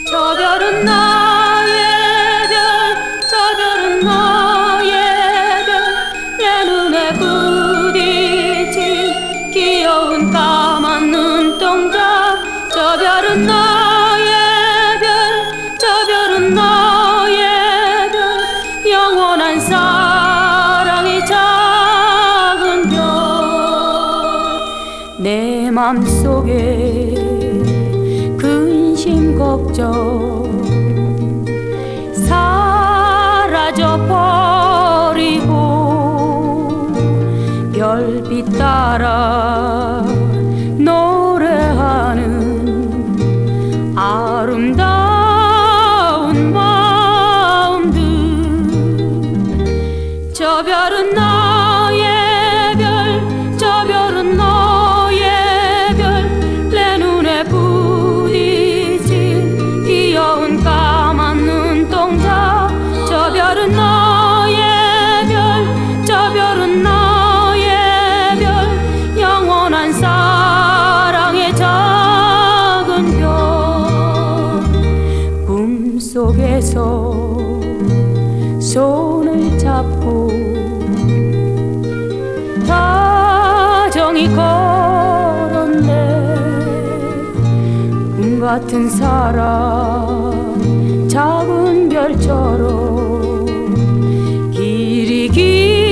저 별은 나의 별, 저 별은 너의 별, 내 눈에 부딪힌 귀여운 까만 눈동자. 저 별은 너의 별, 저 별은 너의 별, 영원한 사랑의 작은 별. 내 맘속에 근심 걱정 사라져버리고 별빛 따라 노래하는 아름다운 마음들. 저 별은 너의 별, 저 별은 너의 별, 내 눈에 부딪힌 귀여운 까만 눈동자. 저 별은 너의 별, 저 별은 너의 별, 영원한 사랑의 작은 별. 꿈속에서 손을 잡고 다정히 걸었네. 꿈 같은 사랑 작은 별처럼 길이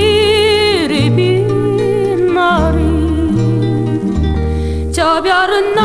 길이 빛나리. 저 별은